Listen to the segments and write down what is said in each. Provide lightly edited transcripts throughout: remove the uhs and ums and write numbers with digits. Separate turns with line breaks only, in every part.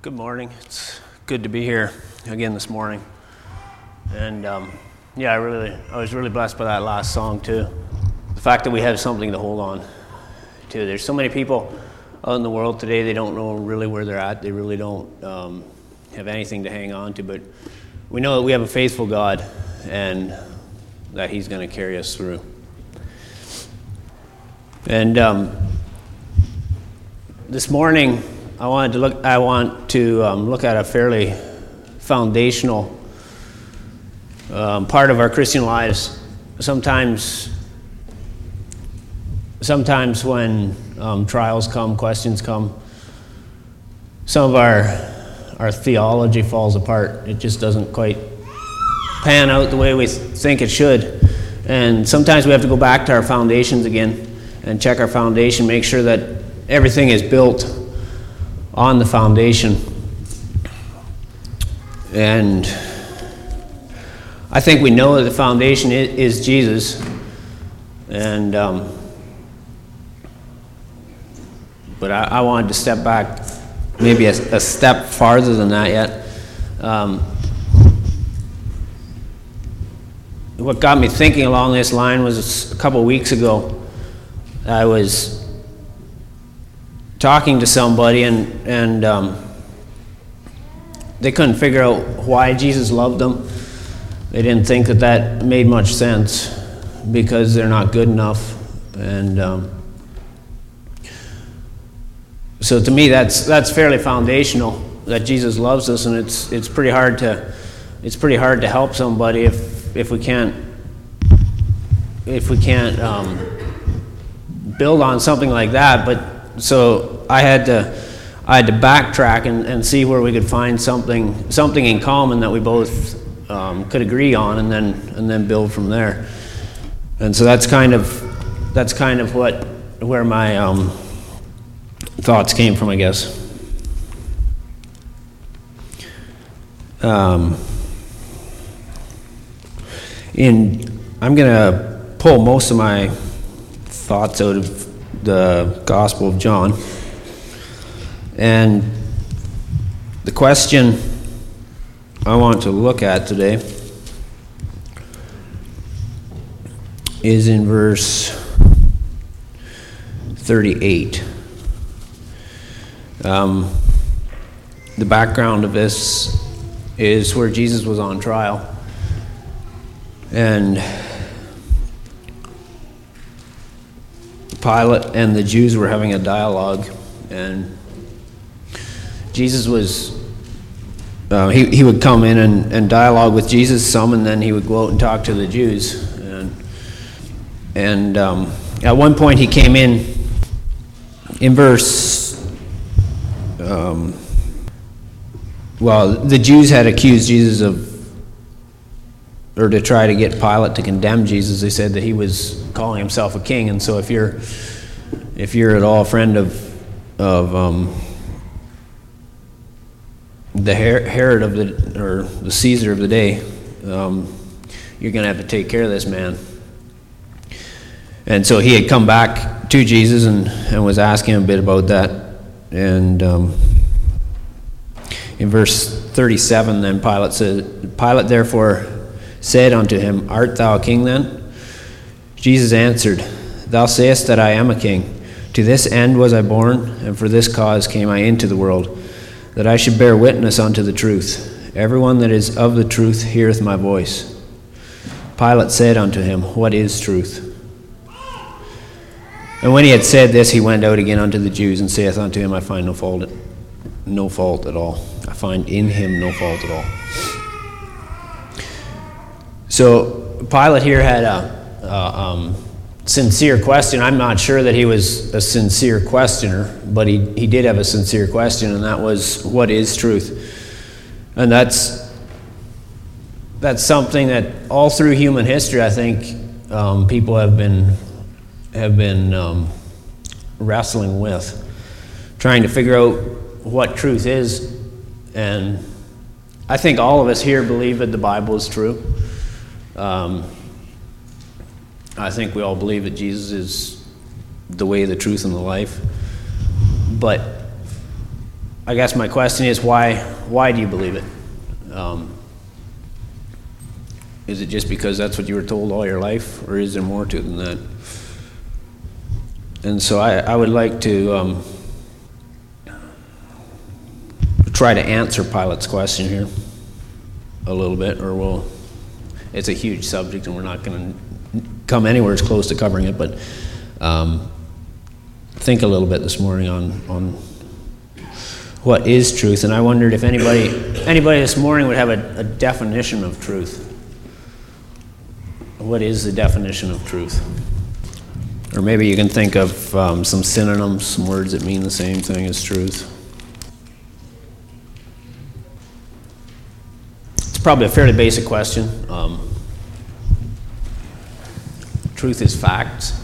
Good morning. It's good to be here again this morning. And I was really blessed by that last song too. The fact that we have something to hold on to. There's so many people out in the world today, they don't know really where they're at. They really don't have anything to hang on to. But we know that we have a faithful God and that He's going to carry us through. And this morning, I want to look at a fairly foundational part of our Christian lives. Sometimes when trials come, questions come, some of our theology falls apart. It just doesn't quite pan out the way we think it should. And sometimes we have to go back to our foundations again and check our foundation, make sure that everything is built on the foundation. And I think we know that the foundation is Jesus. And but I wanted to step back maybe a step farther than that yet. What got me thinking along this line was a couple weeks ago. I was talking to somebody and they couldn't figure out why Jesus loved them. They didn't think that made much sense because they're not good enough. And so to me that's fairly foundational, that Jesus loves us, and it's pretty hard to help somebody if we can't build on something like that. But so I had to backtrack and see where we could find something in common that we both could agree on, and then build from there. And so that's kind of where my thoughts came from, I guess. I'm gonna pull most of my thoughts out of the Gospel of John. And the question I want to look at today is in verse 38. The background of this is where Jesus was on trial. And Pilate and the Jews were having a dialogue, and Jesus was he would come in and dialogue with Jesus some, and then he would go out and talk to the Jews. And at one point he came in verse the Jews had accused Jesus or to try to get Pilate to condemn Jesus. They said that he was calling himself a king. And so if you're at all a friend of the Herod or the Caesar of the day, you're going to have to take care of this man. And so he had come back to Jesus and was asking him a bit about that. And in verse 37, then Pilate therefore said unto him, Art thou a king then? Jesus answered, Thou sayest that I am a king. To this end was I born, and for this cause came I into the world, that I should bear witness unto the truth. Everyone that is of the truth heareth my voice. Pilate said unto him, What is truth? And when he had said this, he went out again unto the Jews, and saith unto him, I find no fault at all. I find in him no fault at all. So Pilate here had a sincere question. I'm not sure that he was a sincere questioner, but he did have a sincere question, and that was, what is truth? And that's something that all through human history, I think, people have been wrestling with, trying to figure out what truth is. And I think all of us here believe that the Bible is true. I think we all believe that Jesus is the way, the truth, and the life. But I guess my question is, why do you believe it? Is it just because that's what you were told all your life, or is there more to it than that? And so I would like to try to answer Pilate's question here a little bit, or it's a huge subject and we're not going to come anywhere as close to covering it, but think a little bit this morning on what is truth. And I wondered if anybody this morning would have a definition of truth. What is the definition of truth? Or maybe you can think of some synonyms, some words that mean the same thing as truth. It's probably a fairly basic question. Truth is facts.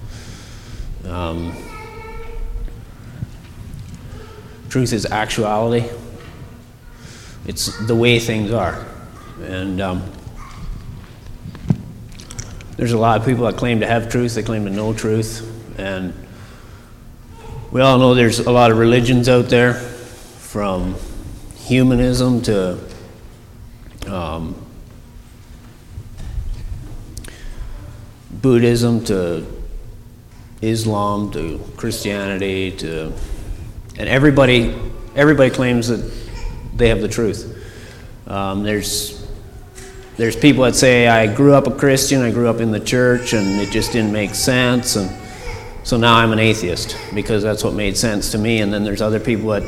Truth is actuality. It's the way things are. And there's a lot of people that claim to have truth, they claim to know truth, and we all know there's a lot of religions out there, from humanism to Buddhism to Islam to Christianity and everybody claims that they have the truth. There's people that say, I grew up a Christian, I grew up in the church, and it just didn't make sense, and so now I'm an atheist, because that's what made sense to me. And then there's other people that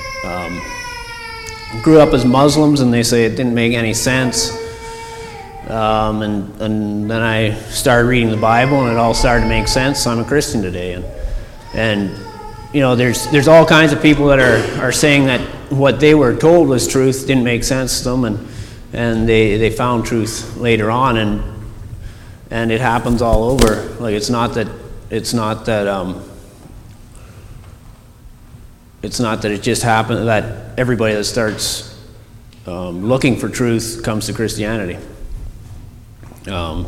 grew up as Muslims, and they say it didn't make any sense. And then I started reading the Bible, and it all started to make sense, so I'm a Christian today. And you know, there's all kinds of people that are saying that what they were told was truth didn't make sense to them, and they found truth later on, and it happens all over. Like it's not that it just happened that everybody that starts looking for truth comes to Christianity. And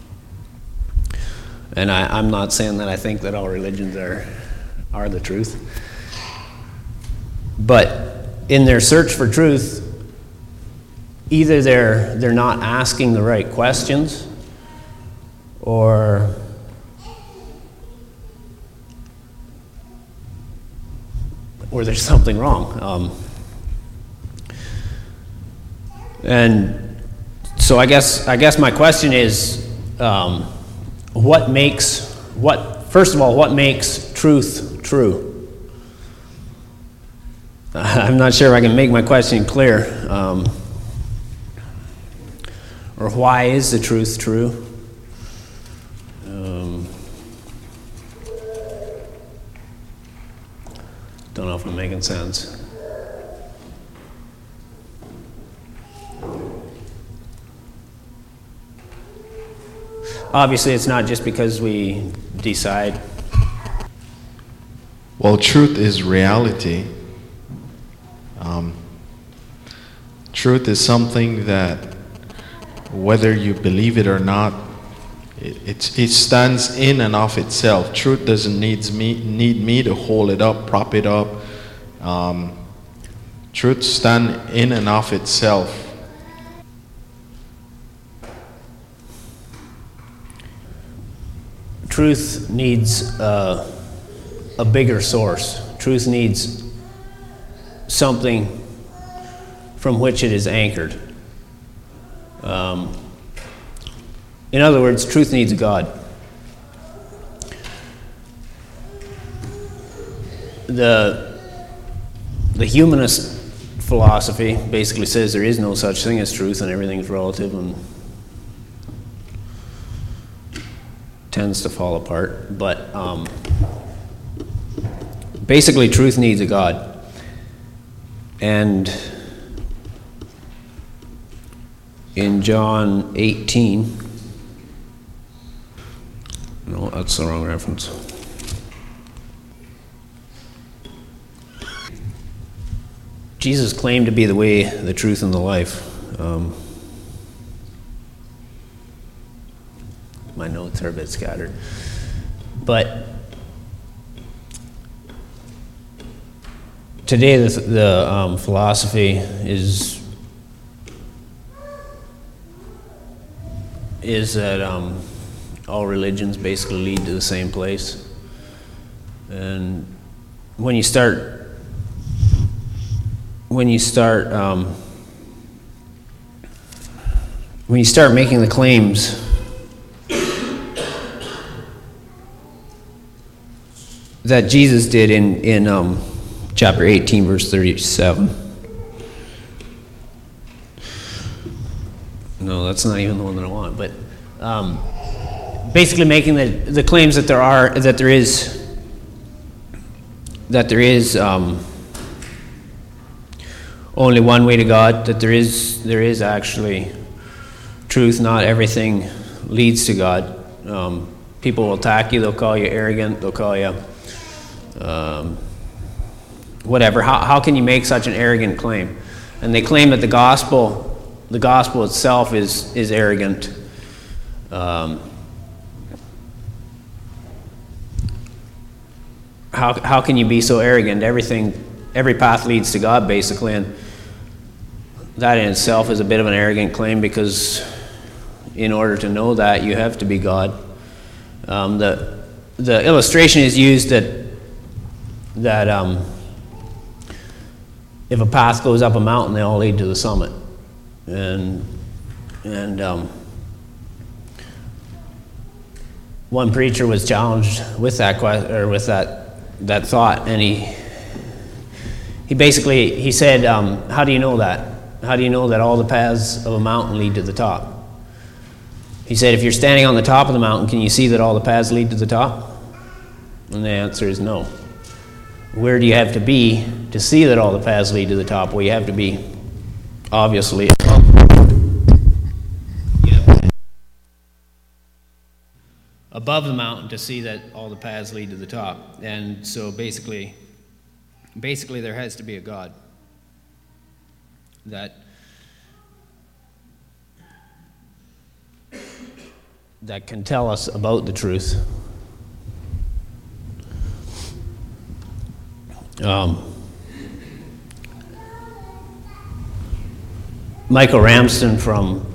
I'm not saying that I think that all religions are the truth, but in their search for truth, either they're not asking the right questions, or there's something wrong. And so I guess my question is, what makes truth true? I'm not sure if I can make my question clear. Or why is the truth true? Don't know if I'm making sense. Obviously, it's not just because we decide.
Well, truth is reality. Truth is something that, whether you believe it or not, it stands in and of itself. Truth doesn't need me to hold it up, prop it up. Truth stands in and of itself.
Truth needs a bigger source. Truth needs something from which it is anchored. In other words, truth needs God. The humanist philosophy basically says there is no such thing as truth, and everything's relative and tends to fall apart. But basically, truth needs a God. And in John 18, no, that's the wrong reference. Jesus claimed to be the way, the truth, and the life. My notes are a bit scattered. But today the philosophy is that all religions basically lead to the same place. And when you start making the claims that Jesus did in chapter 18, verse 37. No, that's not even the one that I want. But basically making the claims that there is only one way to God, that there is actually truth. Not everything leads to God. People will attack you. They'll call you arrogant. They'll call you whatever. How can you make such an arrogant claim? And they claim that the gospel itself is arrogant. How can you be so arrogant? Every path leads to God, basically, and that in itself is a bit of an arrogant claim, because in order to know that, you have to be God. The illustration is used that if a path goes up a mountain, they all lead to the summit, and one preacher was challenged with that that thought, and he said, how do you know that? How do you know that all the paths of a mountain lead to the top? He said, if you're standing on the top of the mountain, can you see that all the paths lead to the top? And the answer is no. Where do you have to be to see that all the paths lead to the top? Well, you have to be, obviously, above the mountain to see that all the paths lead to the top. And so basically there has to be a God that can tell us about the truth. Michael Ramsden from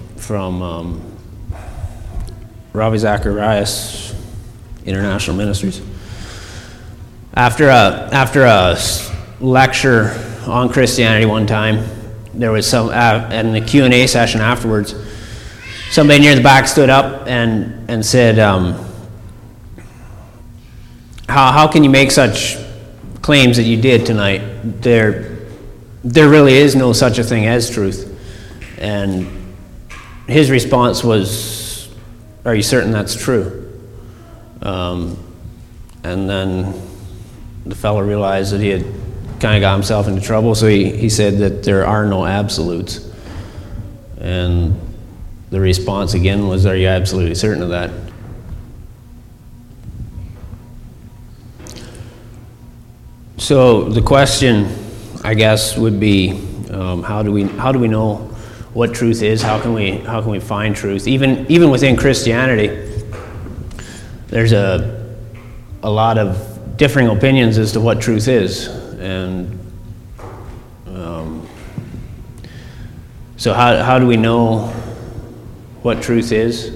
Ravi Zacharias International Ministries. After a lecture on Christianity one time, there was some in the Q&A session afterwards. Somebody near the back stood up and said, "How can you make such claims that you did tonight? There really is no such a thing as truth." And his response was, "Are you certain that's true?" And then the fellow realized that he had kind of got himself into trouble, so he said that there are no absolutes. And the response again was, "Are you absolutely certain of that?" So the question, I guess, would be, how do we know what truth is? How can we find truth? Even within Christianity, there's a lot of differing opinions as to what truth is, and so how do we know what truth is?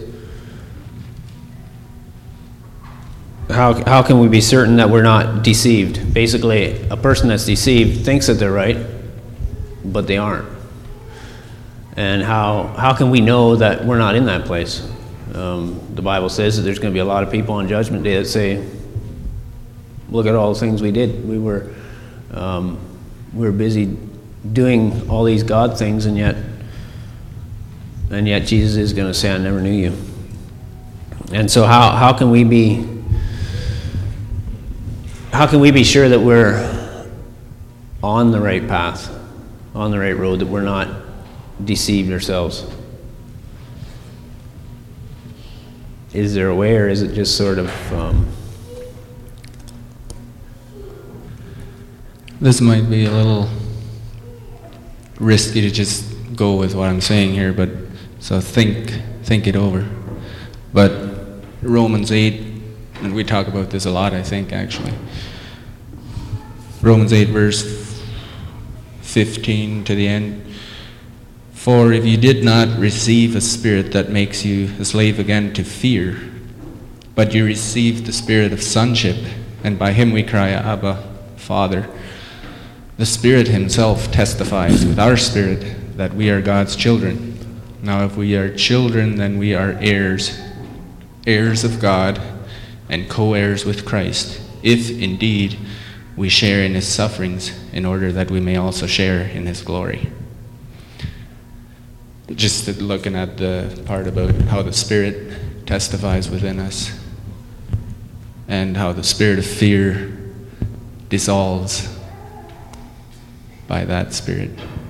How can we be certain that we're not deceived? Basically, a person that's deceived thinks that they're right, but they aren't. And how can we know that we're not in that place? The Bible says that there's going to be a lot of people on Judgment Day that say, "Look at all the things we did. We were busy doing all these God things, and yet Jesus is going to say, 'I never knew you.'" And so how can we be sure that we're on the right path, on the right road, that we're not deceived ourselves? Is there a way, or is it just sort of
This might be a little risky to just go with what I'm saying here, but so think it over. But Romans 8, and we talk about this a lot, I think, actually. Romans 8 verse 15 to the end. For if you did not receive a spirit that makes you a slave again to fear, but you received the spirit of sonship, and by him we cry, Abba, Father. The Spirit himself testifies with our spirit that we are God's children. Now if we are children, then we are heirs, heirs of God, and co-heirs with Christ, if indeed we share in his sufferings, in order that we may also share in his glory. Just looking at the part about how the Spirit testifies within us, and how the spirit of fear dissolves by that Spirit.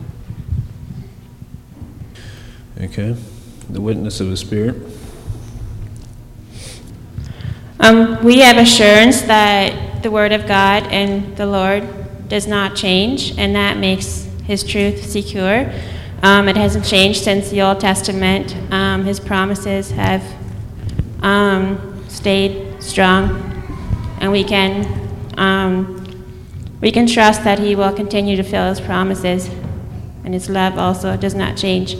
Okay. The witness of the Spirit.
We have assurance that the Word of God and the Lord does not change, and that makes his truth secure. It hasn't changed since the Old Testament. His promises have stayed strong, and we can trust that he will continue to fulfill his promises, and his love also does not change.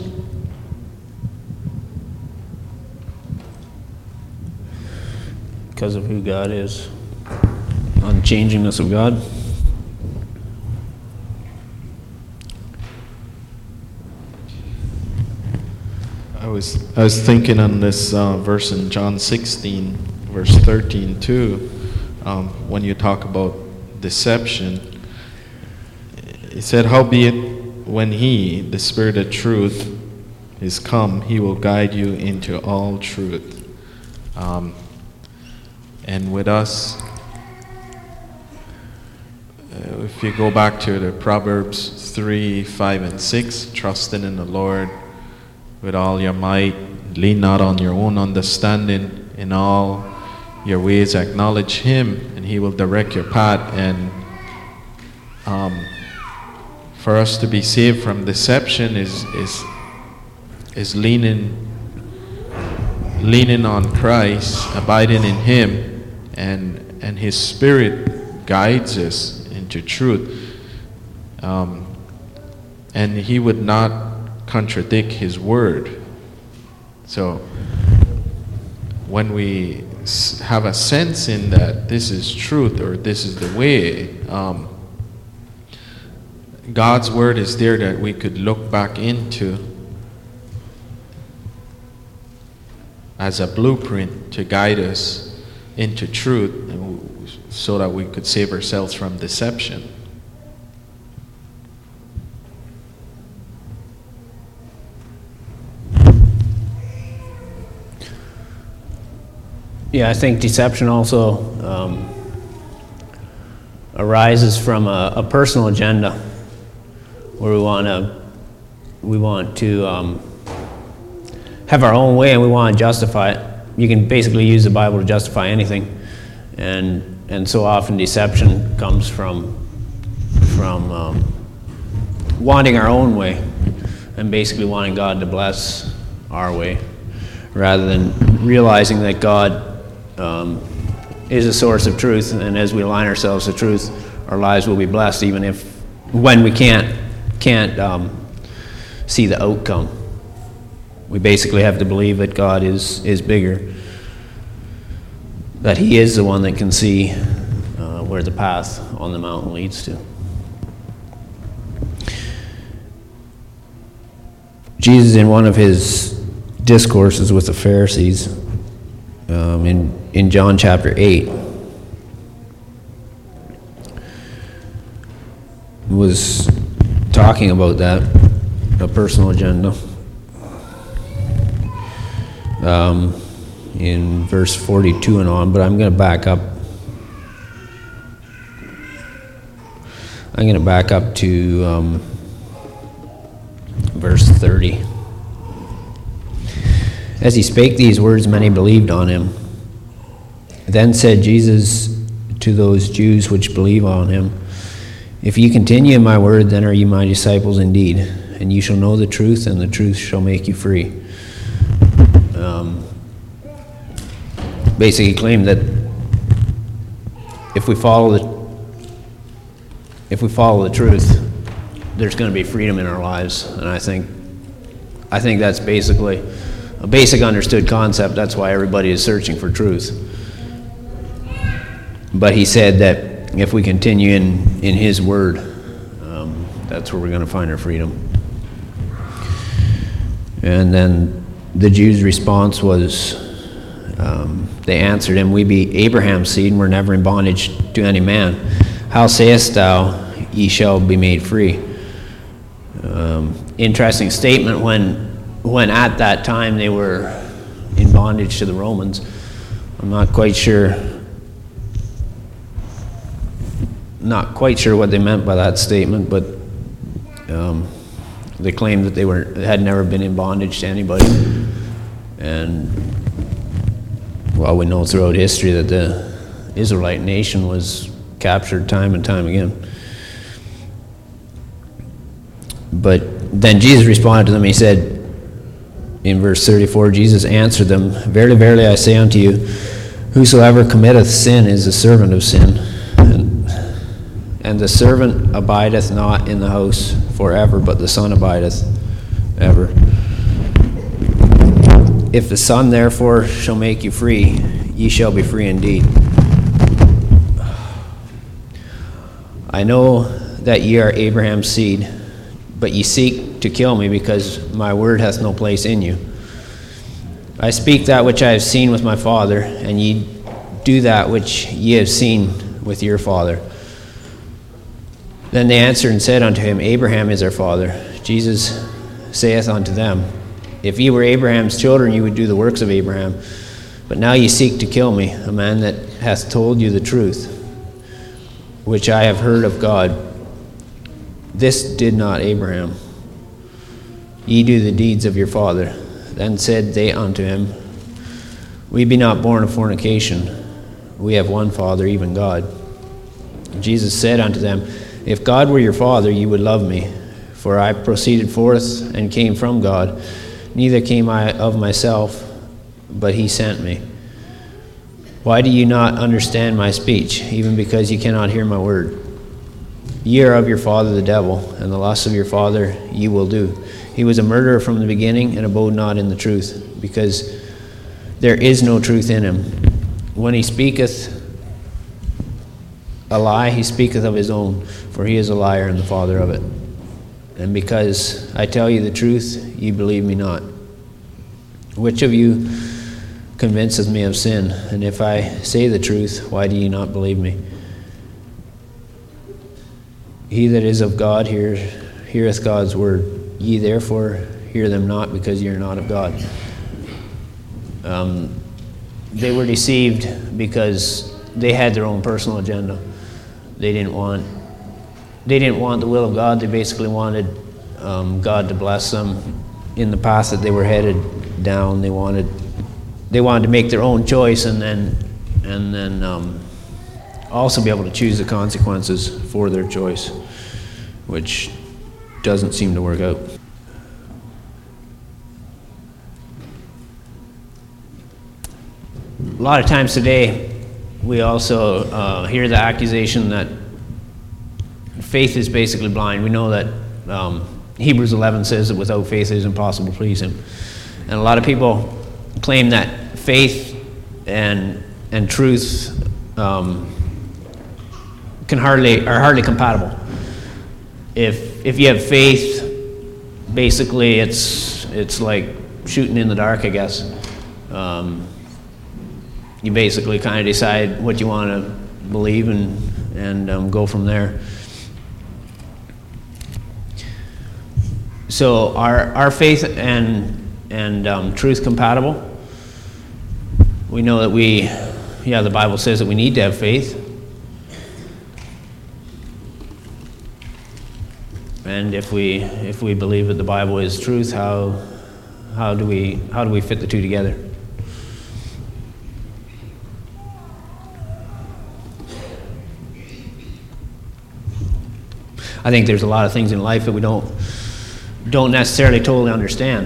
Because of who God is, unchangingness of God.
I was thinking on this verse in John 16, verse 13 too, when you talk about deception. It said, "Howbeit, when he, the Spirit of truth, is come, he will guide you into all truth." And with us, if you go back to the Proverbs 3, 5, and 6, trusting in the Lord with all your might, lean not on your own understanding, in all your ways acknowledge him, and he will direct your path. And for us to be saved from deception is leaning on Christ, abiding in him, and his Spirit guides us into truth. And he would not contradict his word. So when we have a sense in that this is truth, or this is the way, God's word is there that we could look back into as a blueprint to guide us into truth, so that we could save ourselves from deception.
Yeah, I think deception also arises from a personal agenda, where we want to have our own way, and we want to justify it. You can basically use the Bible to justify anything, and so often deception comes from wanting our own way, and basically wanting God to bless our way, rather than realizing that God is a source of truth, and as we align ourselves to truth, our lives will be blessed, even when we can't see the outcome. We basically have to believe that God is bigger, that he is the one that can see where the path on the mountain leads to. Jesus, in one of his discourses with the Pharisees, in John chapter 8, was talking about that, a personal agenda. In verse 42 and on, but I'm going to back up. I'm going to back up to verse 30. As he spake these words, many believed on him. Then said Jesus to those Jews which believe on him, "If ye continue in my word, then are ye my disciples indeed, and ye shall know the truth, and the truth shall make you free." Basically claimed that if we follow the truth, there's going to be freedom in our lives. And I think that's basically a basic understood concept. That's why everybody is searching for truth. But he said that if we continue in his word, that's where we're going to find our freedom. And then the Jews' response was, they answered him, "We be Abraham's seed, and we're never in bondage to any man. How sayest thou, ye shall be made free?" Interesting statement when at that time they were in bondage to the Romans. I'm not quite sure what they meant by that statement, but they claimed that they had never been in bondage to anybody. And well, we know throughout history that the Israelite nation was captured time and time again. But then Jesus responded to them. He said, in verse 34, Jesus answered them, "Verily, verily, I say unto you, whosoever committeth sin is a servant of sin. And the servant abideth not in the house forever, but the Son abideth ever. If the Son therefore shall make you free, ye shall be free indeed. I know that ye are Abraham's seed, but ye seek to kill me, because my word hath no place in you. I speak that which I have seen with my father, and ye do that which ye have seen with your father." Then they answered and said unto him, "Abraham is our father." Jesus saith unto them, "If ye were Abraham's children, ye would do the works of Abraham. But now ye seek to kill me, a man that hath told you the truth, which I have heard of God. This did not Abraham. Ye do the deeds of your father." Then said they unto him, "We be not born of fornication. We have one Father, even God." Jesus said unto them, "If God were your Father, ye would love me, for I proceeded forth and came from God. Neither came I of myself, but he sent me. Why do you not understand my speech, even because ye cannot hear my word? Ye are of your father the devil, and the lusts of your father ye will do. He was a murderer from the beginning, and abode not in the truth, because there is no truth in him. When he speaketh a lie, he speaketh of his own, for he is a liar and the father of it. And because I tell you the truth, ye believe me not. Which of you convinceth me of sin? And if I say the truth, why do ye not believe me? He that is of God heareth God's word. Ye therefore hear them not, because ye are not of God." They were deceived because they had their own personal agenda. They didn't want the will of God. They basically wanted God to bless them in the path that they were headed down. They wanted to make their own choice, and then also be able to choose the consequences for their choice, which doesn't seem to work out. A lot of times today, we also hear the accusation that faith is basically blind. We know that Hebrews 11 says that without faith it is impossible to please him. And a lot of people claim that faith and truth are hardly compatible. If you have faith, basically it's like shooting in the dark, I guess. You basically kind of decide what you want to believe and go from there. So are faith and truth compatible? We know that the Bible says that we need to have faith. And if we believe that the Bible is truth, how do we fit the two together? I think there's a lot of things in life that we don't necessarily totally understand.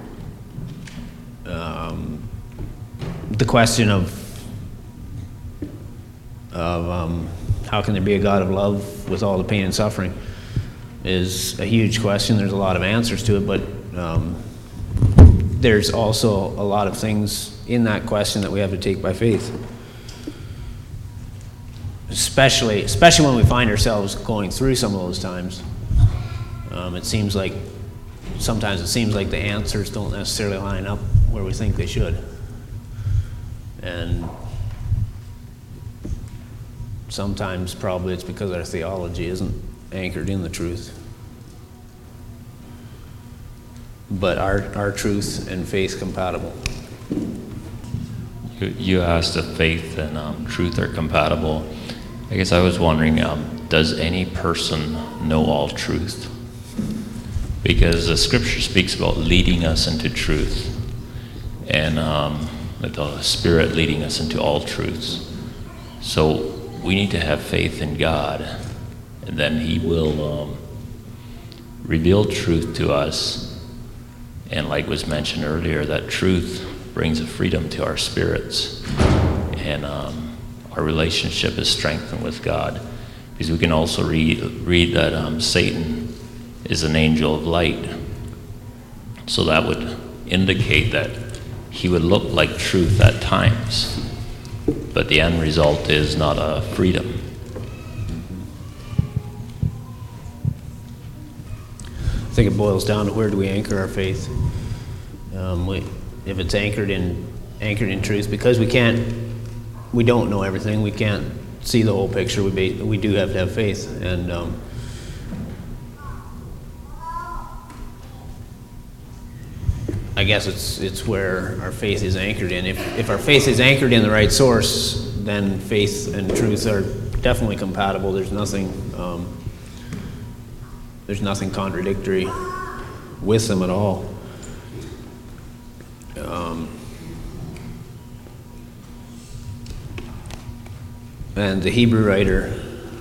The question of of how can there be a God of love with all the pain and suffering is a huge question. There's a lot of answers to it, but there's also a lot of things in that question that we have to take by faith. Especially when we find ourselves going through some of those times. Sometimes it seems like the answers don't necessarily line up where we think they should. And sometimes probably it's because our theology isn't anchored in the truth. But are truth and faith compatible?
You asked if faith and truth are compatible. I guess I was wondering, does any person know all truth? Because the scripture speaks about leading us into truth, and the Spirit leading us into all truths. So we need to have faith in God, and then He will reveal truth to us. And like was mentioned earlier, that truth brings a freedom to our spirits, and our relationship is strengthened with God. Because we can also read that Satan is an angel of light. So that would indicate that he would look like truth at times, but the end result is not a freedom.
I think it boils down to where do we anchor our faith. If it's anchored in truth, because we don't know everything, we can't see the whole picture. We do have to have faith, and I guess it's where our faith is anchored in. If our faith is anchored in the right source, then faith and truth are definitely compatible. There's nothing contradictory with them at all. And the Hebrew writer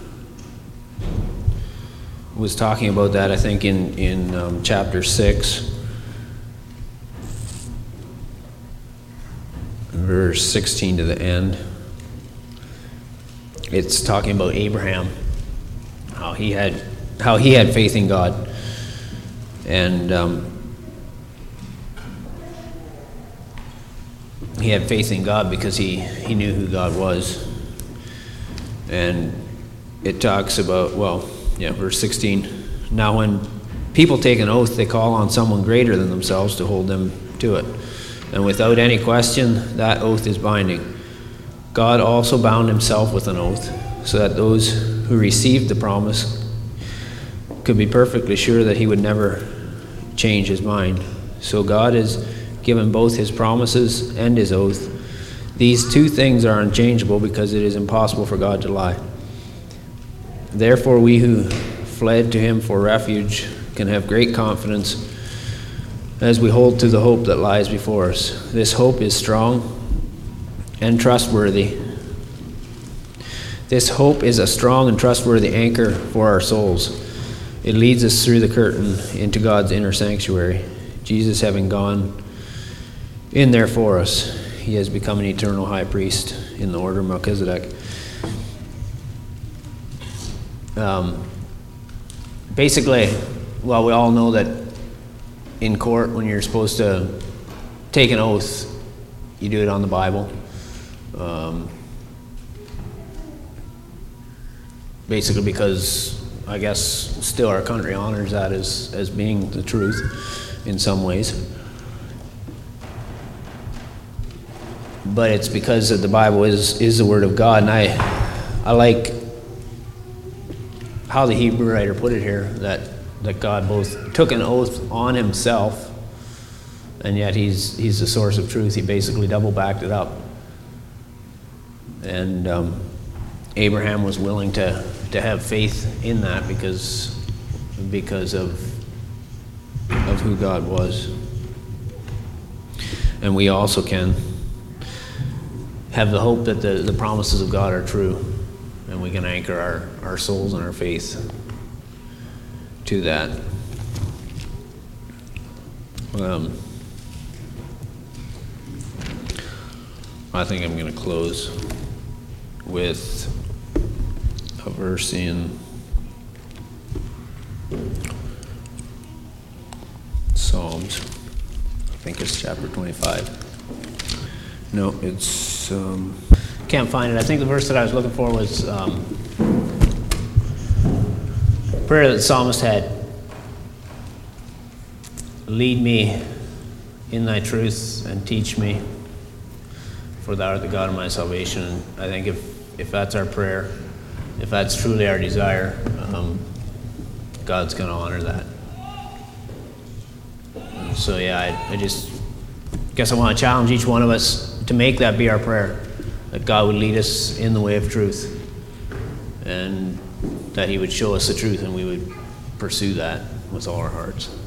was talking about that, I think, in chapter 6. Verse 16 to the end. It's talking about Abraham, how he had faith in God, and he had faith in God because he knew who God was. And it talks about, verse 16. Now when people take an oath, they call on someone greater than themselves to hold them to it. And without any question, that oath is binding. God also bound himself with an oath, so that those who received the promise could be perfectly sure that he would never change his mind. So God has given both his promises and his oath. These two things are unchangeable because it is impossible for God to lie. Therefore, we who fled to him for refuge can have great confidence as we hold to the hope that lies before us. This hope is strong and trustworthy. This hope is a strong and trustworthy anchor for our souls. It leads us through the curtain into God's inner sanctuary. Jesus, having gone in there for us, he has become an eternal high priest in the order of Melchizedek. Basically, we all know that in court, when you're supposed to take an oath, you do it on the Bible. Basically because I guess still our country honors that as being the truth in some ways. But it's because the Bible is the Word of God, and I like how the Hebrew writer put it here, that God both took an oath on himself, and yet he's the source of truth. He basically double-backed it up. And Abraham was willing to have faith in that because of who God was. And we also can have the hope that the promises of God are true, and we can anchor our souls and our faith to that. I think I'm going to close with a verse in Psalms. I think it's chapter 25. No, it's can't find it. I think the verse that I was looking for was prayer that the psalmist had. Lead me in thy truth and teach me, for thou art the God of my salvation. And I think if that's our prayer, if that's truly our desire, God's going to honor that. And so yeah, I just guess I want to challenge each one of us to make that be our prayer, that God would lead us in the way of truth, and that he would show us the truth and we would pursue that with all our hearts.